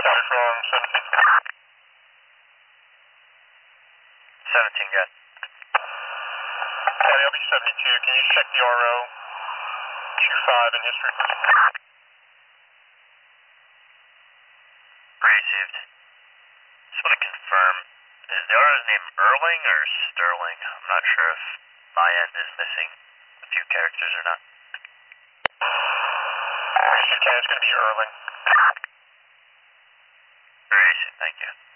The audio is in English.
Copy from 17. 17, good. Copy, LB72. Can you check the RO Q5 in history? Received. Just want to confirm, is the RO's name Erling or Sterling? I'm not sure if my end is missing a few characters or not. Received, it's going to be Erling. Received, thank you.